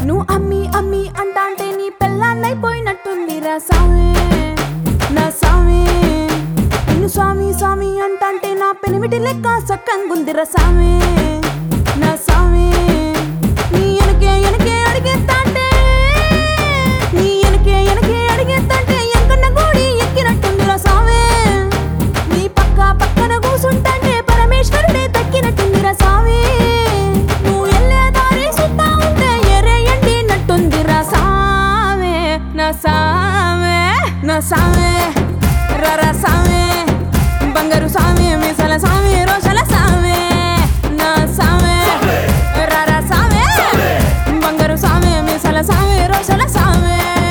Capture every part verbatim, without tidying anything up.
నువ్వు అమ్మి అమ్మి అంటాంటే నీ పెళ్ళాన్నైపోయినట్టుంది రా సామి నా సామి నిన్ను స్వామి స్వామి అంటాంటే నా పెనిమిటి లెక్క సక్కంగుందిరా సామి నా సామి నీ ఎనకే ఎనకే అడిగేస్తాంటే నీ ఎనకే ఎనకే అడిగేస్తాంటే ఎంకన్న గూడి ఎక్కినట్టుందిరా సామి నీ పక్క పక్కన కూసుంటాంటే పరమేశ్వరుడే దక్కినట్టుందిరా సామి నువ్వు ఎల్లే దారి సుత్తా ఉంటే ఎరే ఎండినట్టుందిరా సామి నా సామి నా సామి రరా సామి బంగారు సామి మీసల సామి రోషల సామి నా సామి రరా సామి బంగారు సామి మీసల సామి రోషల సామి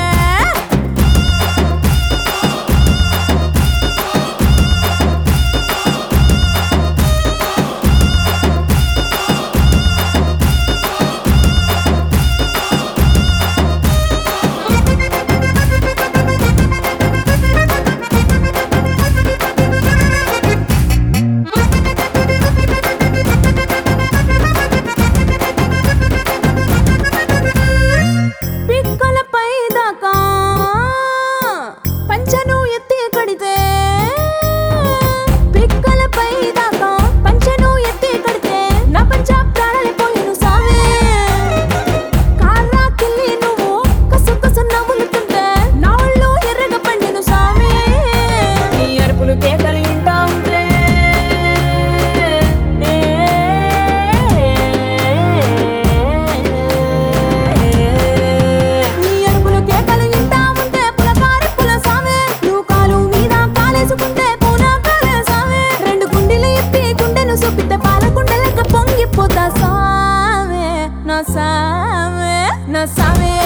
పిక్కలపై దాకా పంచను ఎత్తి కడితే పిక్కలపై దాకా పంచను ఎత్తి కడితే నా పంచ ప్రాణాలైపోయిను సామే కాళ్ళకిల్లి నువ్వు కసు కసు నవ్వులుతుంటే నా ఒళ్ళు ఎర్రగా పండిను సామే నీ అరుపులు కేకలు వింటా ఉంటే నీ అరుపులు కేకలు వింటా ఉంటే పులకారి పుల సామే నువ్వు కాలు మీద కాలేసుకుంటే పూనా కాలే సామే రెండు గుండెలు ఎత్తి గుండెను చూపితే పాల గుండెలక పొంగిపోతా సామే నా సామే నా సామే